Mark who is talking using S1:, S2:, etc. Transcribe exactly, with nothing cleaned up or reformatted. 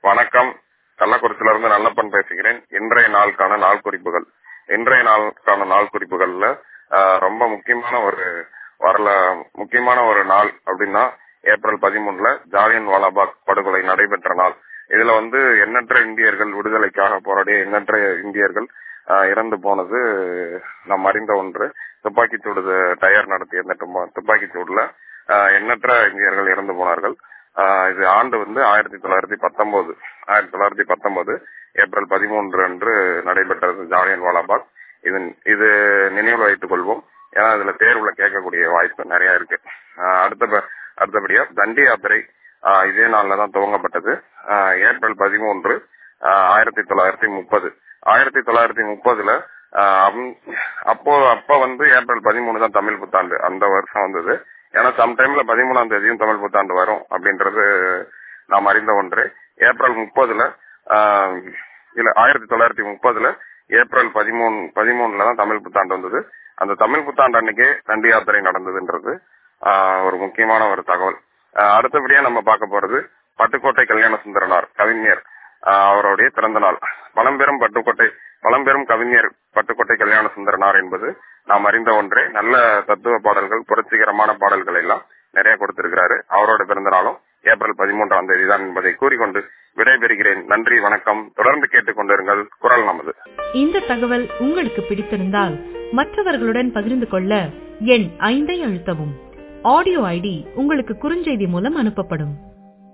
S1: வணக்கம். கள்ளக்குறிச்சியில இருந்து நல்லப்பன் பேசுகிறேன். இன்றைய நாளுக்கான நாள் குறிப்புகள். இன்றைய நாளுக்கான நாள் குறிப்புகள்ல ஆஹ், ரொம்ப முக்கியமான ஒரு வரல முக்கியமான ஒரு நாள் அப்படின்னா ஏப்ரல் பதிமூணுல ஜாலியன் வாலாபாக் படுகொலை நடைபெற்ற நாள். இதுல வந்து எண்ணற்ற இந்தியர்கள் விடுதலைக்காக போராடிய எண்ணற்ற இந்தியர்கள் ஆஹ், இறந்து போனது நாம் அறிந்த ஒன்று. துப்பாக்கிச்சூடு தயார் நடத்திய இந்த துப்பா- துப்பாக்கிச்சூடுல ஆஹ், எண்ணற்ற இந்தியர்கள் இறந்து போனார்கள். ஆஹ், இது ஆண்டு வந்து ஆயிரத்தி தொள்ளாயிரத்தி பத்தொன்பது ஆயிரத்தி தொள்ளாயிரத்தி பத்தொன்பது ஏப்ரல் பதிமூன்று அன்று நடைபெற்றது ஜாலியன் வாலாபாக். இது இது நினைவில் வைத்துக் கொள்வோம். ஏன்னா இதுல தேர்வுல கேட்கக்கூடிய வாய்ப்பு நிறைய இருக்கு. ஆஹ், அடுத்த அடுத்தபடியா தண்டி யாத்திரை ஆஹ், இதே நாள்ல தான் துவங்கப்பட்டது. ஆஹ், ஏப்ரல் பதிமூன்று ஆஹ், ஆயிரத்தி தொள்ளாயிரத்தி முப்பது ஆயிரத்தி தொள்ளாயிரத்தி முப்பதுல ஆஹ், அம்- அப்போ அப்ப வந்து ஏப்ரல் பதிமூணு தான் தமிழ் புத்தாண்டு அந்த வருஷம் வந்தது. ஏன்னா சம்டைம்ல பதிமூணாம் தேதியும் தமிழ் புத்தாண்டு வரும் அப்படின்றது நாம் அறிந்த ஒன்று. ஏப்ரல் முப்பதுல ஆஹ், இல்ல ஆயிரத்தி தொள்ளாயிரத்தி முப்பதுல ஏப்ரல் பதிமூணு பதிமூணுல தான் தமிழ் புத்தாண்டு வந்தது. அந்த தமிழ் புத்தாண்டு அன்னைக்கே தண்டி யாத்திரை நடந்ததுன்றது ஆஹ், ஒரு முக்கியமான ஒரு தகவல். ஆஹ், அடுத்தபடியா நம்ம பார்க்க போறது பட்டுக்கோட்டை கல்யாண சுந்தரனார் கவிஞர் ஆஹ், அவருடைய பிறந்த நாள். பழம்பெரும் பட்டுக்கோட்டை பழம்பெரும் கவிஞர் பட்டுக்கோட்டை கல்யாண சுந்தரனார் என்பது நாம் அறிந்த ஒன்றே. நல்ல தத்துவ பாடல்கள், புரட்சிகரமான பாடல்கள் எல்லாம் நிறைய கொடுத்திருக்கிறாரு. அவரோட பிறந்த நாளும் ஏப்ரல் பதிமூன்றாம் தேதி தான் என்பதை கூறிக்கொண்டு விடைபெறுகிறேன். நன்றி, வணக்கம். தொடர்ந்து கேட்டுக்கொண்டிருங்கள் குரல் நமது.
S2: இந்த தகவல் உங்களுக்கு பிடித்திருந்தால் மற்றவர்களுடன் பகிர்ந்து கொள்ள எண் ஐந்தை அழுத்தவும். ஆடியோ ஐடி உங்களுக்கு குறுஞ்செய்தி மூலம் அனுப்பப்படும்.